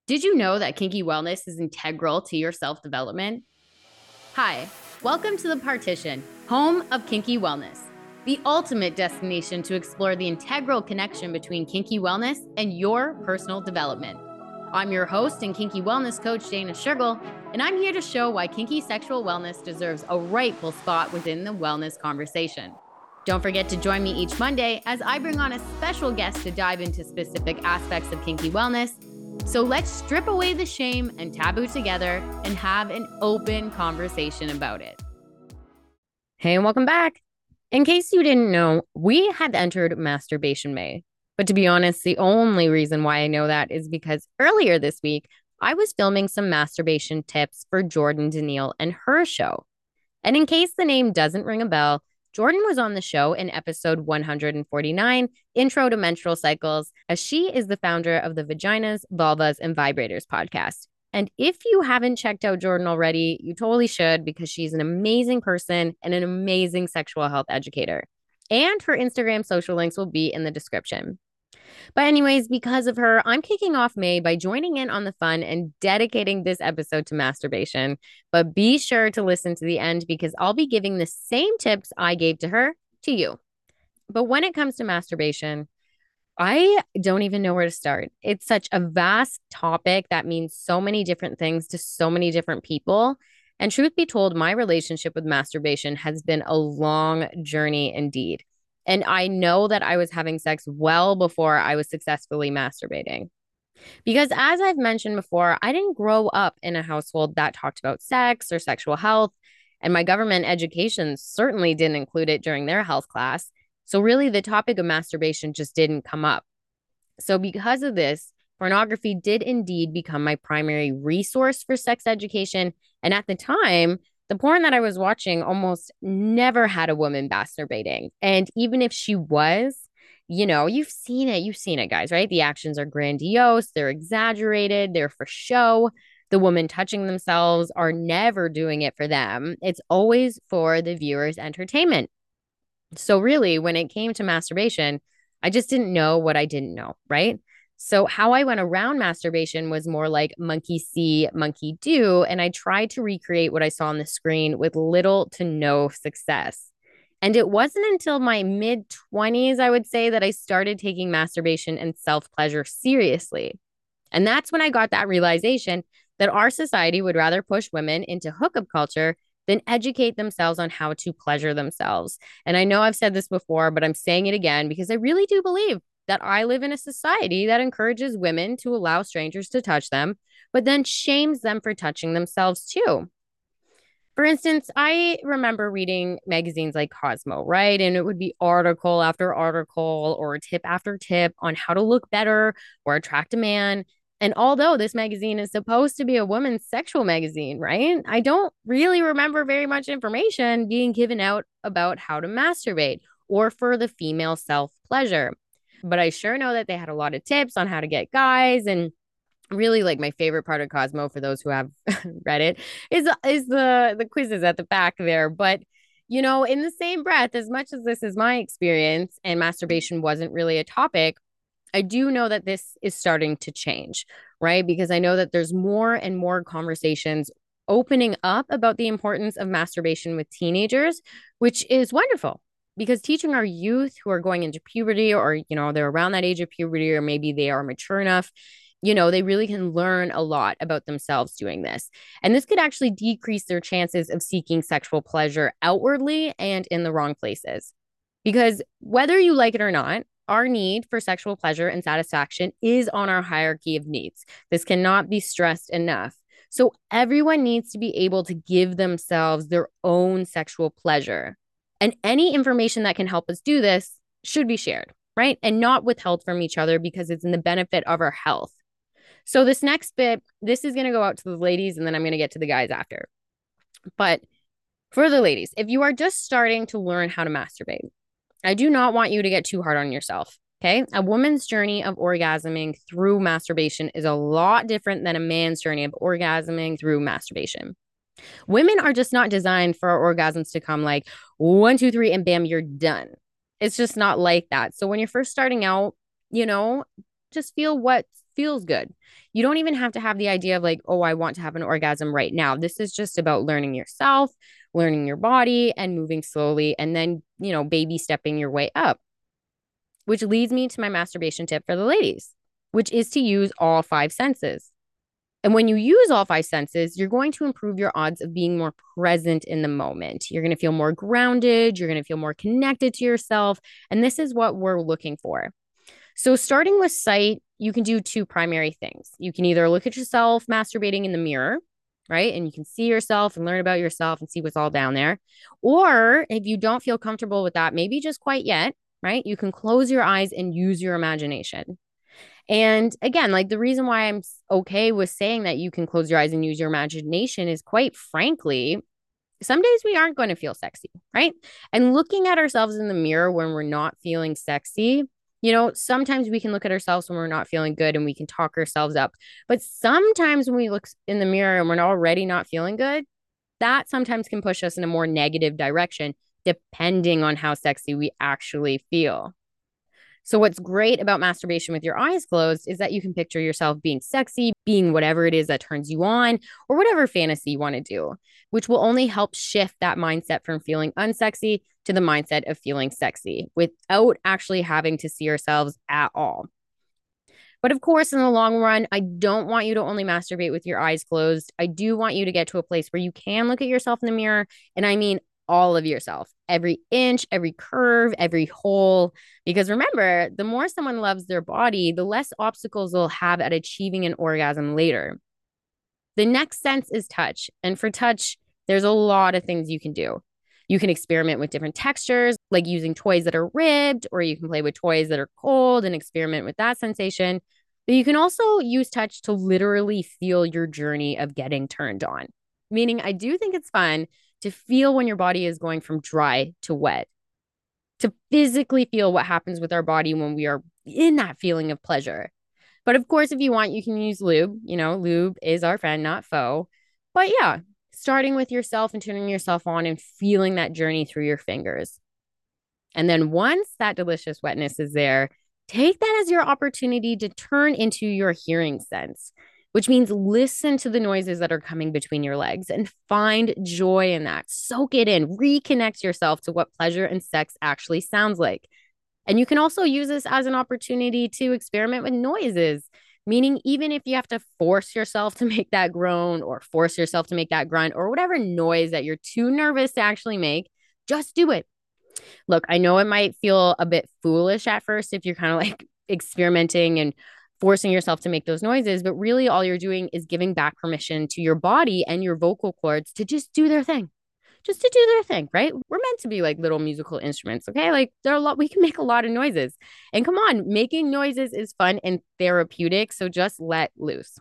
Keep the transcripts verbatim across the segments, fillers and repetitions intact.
Did you know that kinky wellness is integral to your self-development? Hi, welcome to The Partition, home of kinky wellness, the ultimate destination to explore the integral connection between kinky wellness and your personal development. I'm your host and kinky wellness coach, Dana Schurgel, and I'm here to show why kinky sexual wellness deserves a rightful spot within the wellness conversation. Don't forget to join me each Monday as I bring on a special guest to dive into specific aspects of kinky wellness. So let's strip away the shame and taboo together and have an open conversation about it. Hey, and welcome back. In case you didn't know, we have entered Masturbation May. But to be honest, the only reason why I know that is because earlier this week, I was filming some masturbation tips for Jordan Danielle and her show. And in case the name doesn't ring a bell, Jordan was on the show in episode one hundred forty-nine, Intro to Menstrual Cycles, as she is the founder of the Vaginas, Vulvas, and Vibrators podcast. And if you haven't checked out Jordan already, you totally should because she's an amazing person and an amazing sexual health educator. And her Instagram social links will be in the description. But anyways, because of her, I'm kicking off May by joining in on the fun and dedicating this episode to masturbation. But be sure to listen to the end because I'll be giving the same tips I gave to her to you. But when it comes to masturbation, I don't even know where to start. It's such a vast topic that means so many different things to so many different people. And truth be told, my relationship with masturbation has been a long journey indeed. And I know that I was having sex well before I was successfully masturbating. Because as I've mentioned before, I didn't grow up in a household that talked about sex or sexual health, and my government education certainly didn't include it during their health class. So really the topic of masturbation just didn't come up. So because of this, pornography did indeed become my primary resource for sex education. And at the time, the porn that I was watching almost never had a woman masturbating. And even if she was, you know, you've seen it. You've seen it, guys, right? The actions are grandiose. They're exaggerated. They're for show. The women touching themselves are never doing it for them. It's always for the viewer's entertainment. So really, when it came to masturbation, I just didn't know what I didn't know, right? So how I went around masturbation was more like monkey see, monkey do. And I tried to recreate what I saw on the screen with little to no success. And it wasn't until my mid twenties, I would say, that I started taking masturbation and self-pleasure seriously. And that's when I got that realization that our society would rather push women into hookup culture than educate themselves on how to pleasure themselves. And I know I've said this before, but I'm saying it again because I really do believe that I live in a society that encourages women to allow strangers to touch them, but then shames them for touching themselves too. For instance, I remember reading magazines like Cosmo, right? And it would be article after article or tip after tip on how to look better or attract a man. And although this magazine is supposed to be a woman's sexual magazine, right? I don't really remember very much information being given out about how to masturbate or for the female self-pleasure. But I sure know that they had a lot of tips on how to get guys. And really, like, my favorite part of Cosmo, for those who have read it, is is the the quizzes at the back there. But you know, in the same breath, as much as this is my experience and masturbation wasn't really a topic, I do know that this is starting to change, right? Because I know that there's more and more conversations opening up about the importance of masturbation with teenagers, which is wonderful. Because teaching our youth who are going into puberty, or, you know, they're around that age of puberty, or maybe they are mature enough, you know, they really can learn a lot about themselves doing this. And this could actually decrease their chances of seeking sexual pleasure outwardly and in the wrong places. Because whether you like it or not, our need for sexual pleasure and satisfaction is on our hierarchy of needs. This cannot be stressed enough. So everyone needs to be able to give themselves their own sexual pleasure. And any information that can help us do this should be shared, right? And not withheld from each other because it's in the benefit of our health. So this next bit, this is going to go out to the ladies, and then I'm going to get to the guys after. But for the ladies, if you are just starting to learn how to masturbate, I do not want you to get too hard on yourself. Okay. A woman's journey of orgasming through masturbation is a lot different than a man's journey of orgasming through masturbation. Women are just not designed for our orgasms to come like one, two, three, and bam, you're done. It's just not like that. So when you're first starting out, you know, just feel what feels good. You don't even have to have the idea of like, oh, I want to have an orgasm right now. This is just about learning yourself, learning your body, and moving slowly, and then, you know, baby stepping your way up. Which leads me to my masturbation tip for the ladies, which is to use all five senses. And when you use all five senses, you're going to improve your odds of being more present in the moment. You're going to feel more grounded. You're going to feel more connected to yourself. And this is what we're looking for. So, starting with sight, you can do two primary things. You can either look at yourself masturbating in the mirror, right? And you can see yourself and learn about yourself and see what's all down there. Or if you don't feel comfortable with that, maybe just quite yet, right? You can close your eyes and use your imagination. And again, like the reason why I'm okay with saying that you can close your eyes and use your imagination is quite frankly, some days we aren't going to feel sexy, right? And looking at ourselves in the mirror when we're not feeling sexy, you know, sometimes we can look at ourselves when we're not feeling good and we can talk ourselves up. But sometimes when we look in the mirror and we're already not feeling good, that sometimes can push us in a more negative direction, depending on how sexy we actually feel. So, what's great about masturbation with your eyes closed is that you can picture yourself being sexy, being whatever it is that turns you on, or whatever fantasy you want to do, which will only help shift that mindset from feeling unsexy to the mindset of feeling sexy without actually having to see ourselves at all. But of course, in the long run, I don't want you to only masturbate with your eyes closed. I do want you to get to a place where you can look at yourself in the mirror. And I mean, all of yourself, every inch, every curve, every hole. Because remember, the more someone loves their body, the less obstacles they'll have at achieving an orgasm later. The next sense is touch. And for touch, there's a lot of things you can do. You can experiment with different textures, like using toys that are ribbed, or you can play with toys that are cold and experiment with that sensation. But you can also use touch to literally feel your journey of getting turned on. Meaning, I do think it's fun to feel when your body is going from dry to wet, to physically feel what happens with our body when we are in that feeling of pleasure. But of course, if you want, you can use lube. You know, lube is our friend, not foe. But yeah, starting with yourself and turning yourself on and feeling that journey through your fingers. And then once that delicious wetness is there, take that as your opportunity to turn into your hearing sense, which means listen to the noises that are coming between your legs and find joy in that. Soak it in, reconnect yourself to what pleasure and sex actually sounds like. And you can also use this as an opportunity to experiment with noises, meaning even if you have to force yourself to make that groan or force yourself to make that grunt or whatever noise that you're too nervous to actually make, just do it. Look, I know it might feel a bit foolish at first if you're kind of like experimenting and forcing yourself to make those noises, but really all you're doing is giving back permission to your body and your vocal cords to just do their thing. Just to do their thing, right? We're meant to be like little musical instruments, okay? Like there are a lot, we can make a lot of noises. And come on, making noises is fun and therapeutic. So just let loose.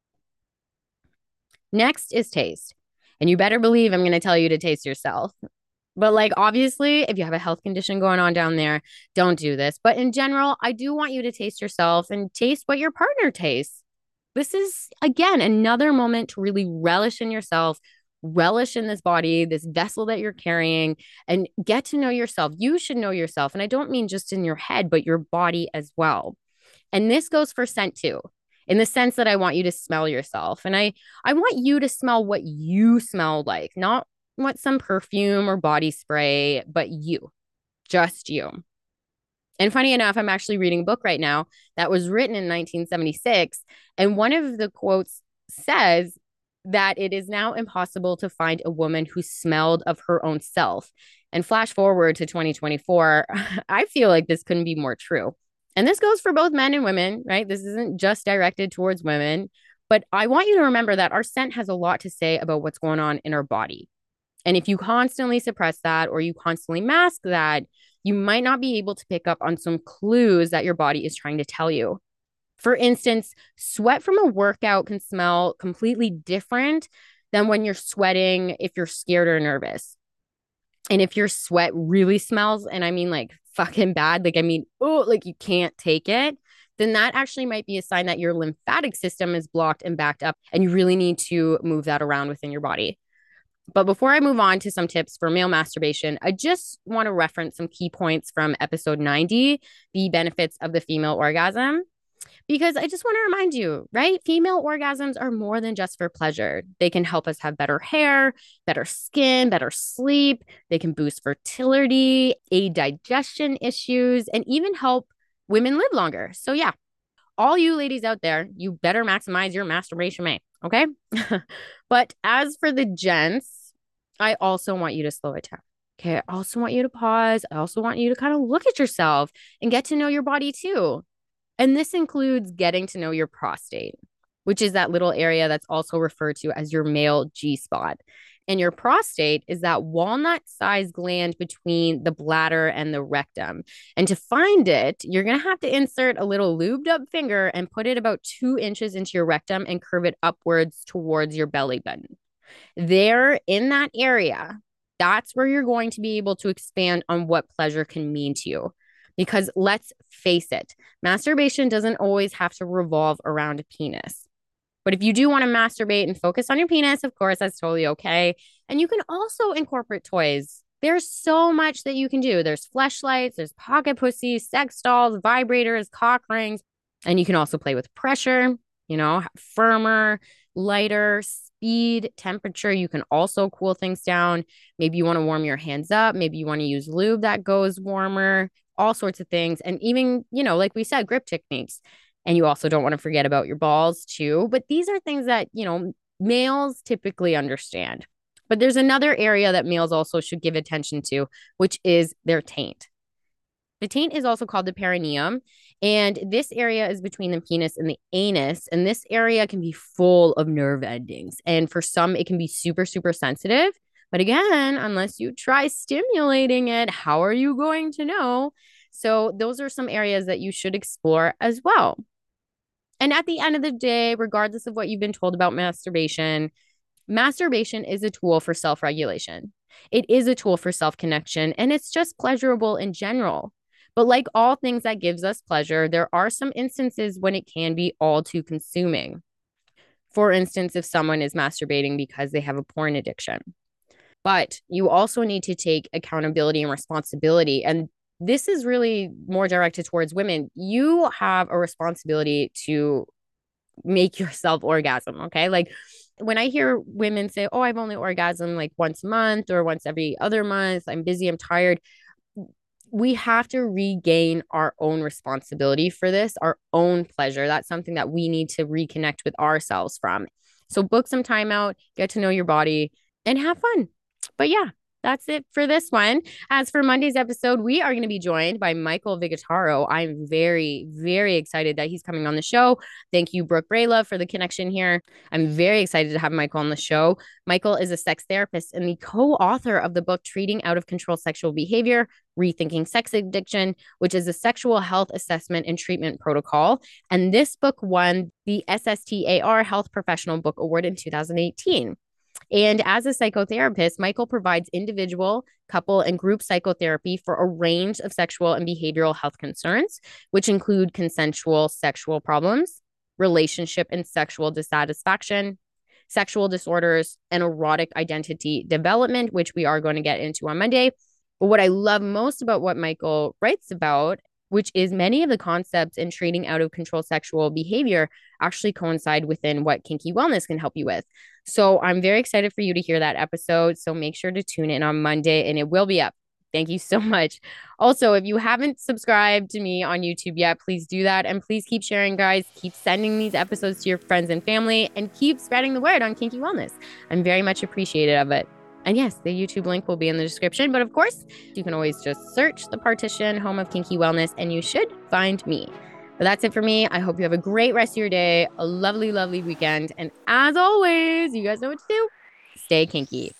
Next is taste. And you better believe I'm going to tell you to taste yourself. But like, obviously, if you have a health condition going on down there, don't do this. But in general, I do want you to taste yourself and taste what your partner tastes. This is, again, another moment to really relish in yourself, relish in this body, this vessel that you're carrying, and get to know yourself. You should know yourself. And I don't mean just in your head, but your body as well. And this goes for scent too, in the sense that I want you to smell yourself. And I, I want you to smell what you smell like, not what some perfume or body spray, but you, just you. And funny enough, I'm actually reading a book right now that was written in nineteen seventy-six. And one of the quotes says that it is now impossible to find a woman who smelled of her own self. And flash forward to twenty twenty-four, I feel like this couldn't be more true. And this goes for both men and women, right? This isn't just directed towards women. But I want you to remember that our scent has a lot to say about what's going on in our body. And if you constantly suppress that or you constantly mask that, you might not be able to pick up on some clues that your body is trying to tell you. For instance, sweat from a workout can smell completely different than when you're sweating if you're scared or nervous. And if your sweat really smells, and I mean like fucking bad, like I mean, oh, like you can't take it, then that actually might be a sign that your lymphatic system is blocked and backed up, and you really need to move that around within your body. But before I move on to some tips for male masturbation, I just want to reference some key points from episode ninety, the benefits of the female orgasm. Because I just want to remind you, right? Female orgasms are more than just for pleasure. They can help us have better hair, better skin, better sleep. They can boost fertility, aid digestion issues, and even help women live longer. So, yeah, all you ladies out there, you better maximize your masturbation, mate. Okay. But as for the gents, I also want you to slow it down. Okay. I also want you to pause. I also want you to kind of look at yourself and get to know your body too. And this includes getting to know your prostate, which is that little area that's also referred to as your male G spot. And your prostate is that walnut sized gland between the bladder and the rectum. And to find it, you're going to have to insert a little lubed up finger and put it about two inches into your rectum and curve it upwards towards your belly button. There in that area, that's where you're going to be able to expand on what pleasure can mean to you. Because let's face it, masturbation doesn't always have to revolve around a penis. But if you do want to masturbate and focus on your penis, of course, that's totally okay. And you can also incorporate toys. There's so much that you can do. There's fleshlights, there's pocket pussies, sex dolls, vibrators, cock rings. And you can also play with pressure, you know, firmer, lighter, speed, temperature. You can also cool things down. Maybe you want to warm your hands up. Maybe you want to use lube that goes warmer, all sorts of things. And even, you know, like we said, grip techniques. And you also don't want to forget about your balls too. But these are things that, you know, males typically understand. But there's another area that males also should give attention to, which is their taint. The taint is also called the perineum. And this area is between the penis and the anus. And this area can be full of nerve endings. And for some, it can be super, super sensitive. But again, unless you try stimulating it, how are you going to know? So those are some areas that you should explore as well. And at the end of the day, regardless of what you've been told about masturbation, masturbation is a tool for self-regulation. It is a tool for self-connection, and it's just pleasurable in general. But like all things that gives us pleasure, there are some instances when it can be all too consuming. For instance, if someone is masturbating because they have a porn addiction. But you also need to take accountability and responsibility. And this is really more directed towards women. You have a responsibility to make yourself orgasm, okay? Like when I hear women say, oh, I've only orgasmed like once a month or once every other month, I'm busy, I'm tired. We have to regain our own responsibility for this, our own pleasure. That's something that we need to reconnect with ourselves from. So book some time out, get to know your body, and have fun. But yeah, that's it for this one. As for Monday's episode, we are going to be joined by Michael Vigataro. I'm very, very excited that he's coming on the show. Thank you, Brooke Brayla, for the connection here. I'm very excited to have Michael on the show. Michael is a sex therapist and the co-author of the book Treating Out of Control Sexual Behavior, Rethinking Sex Addiction, which is a sexual health assessment and treatment protocol. And this book won the S S T A R Health Professional Book Award in two thousand eighteen. And as a psychotherapist, Michael provides individual, couple, and group psychotherapy for a range of sexual and behavioral health concerns, which include consensual sexual problems, relationship and sexual dissatisfaction, sexual disorders, and erotic identity development, which we are going to get into on Monday. But what I love most about what Michael writes about, which is many of the concepts in treating out of control sexual behavior actually coincide within what Kinky Wellness can help you with. So I'm very excited for you to hear that episode. So make sure to tune in on Monday and it will be up. Thank you so much. Also, if you haven't subscribed to me on YouTube yet, please do that. And please keep sharing, guys. Keep sending these episodes to your friends and family and keep spreading the word on Kinky Wellness. I'm very much appreciative of it. And yes, the YouTube link will be in the description. But of course, you can always just search The Partition, Home of Kinky Wellness, and you should find me. But that's it for me. I hope you have a great rest of your day, a lovely, lovely weekend. And as always, you guys know what to do. Stay kinky.